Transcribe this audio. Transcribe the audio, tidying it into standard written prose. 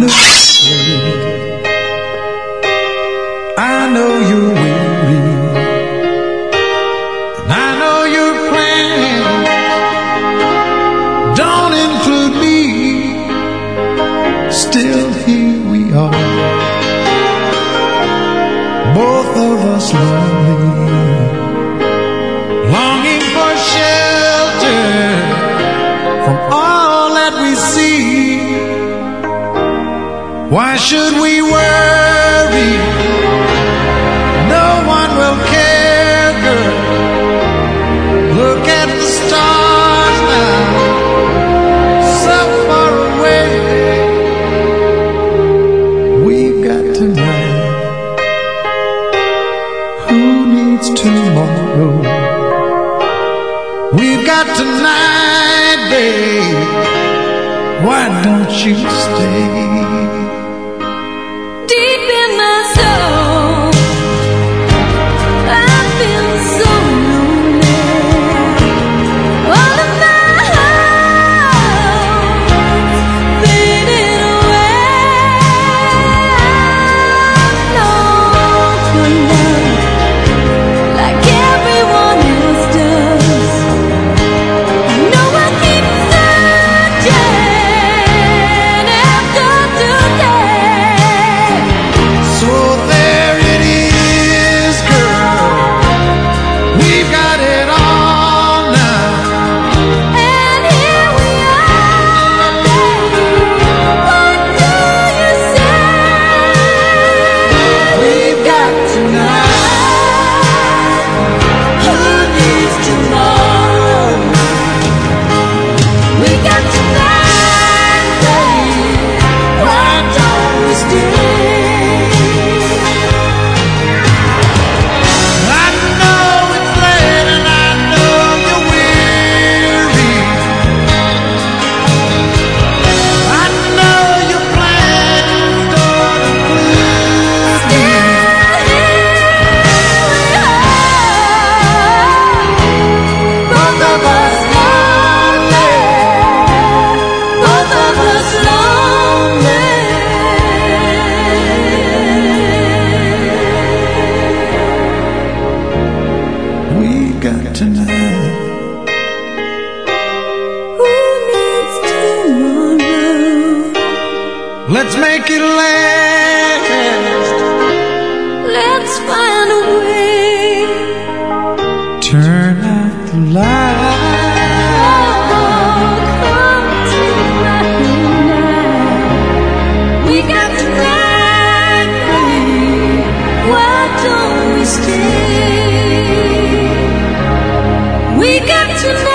I know you're weary, and I know your plans don't include me. Still here we are, both of us lonely, longing for shelter from all that we see. Why should we worry? No one will care, girl. Look at the stars now, so far away. We've got tonight. Who needs tomorrow? We've got tonight, babe. Why don't you stay? Deep in my soul, I feel so lonely. All of my hopes faded away. I'm lost for love, like everyone else does. I know I keep searching after today. So there it is, girl. We've got it all now. And here we are, baby. What do you say? We've got tonight. Who needs tomorrow? We got tonight, baby. Why don't we stay? I know it's late and I know you're weary. I know your plans don't include me. Both of us lonely. Both of us lonely. We've got tonight. Who needs tomorrow? Let's make it last. Let's find a way. Turn out the light. Come tonight, night. We got tonight, baby. Why don't we stay? We got tonight.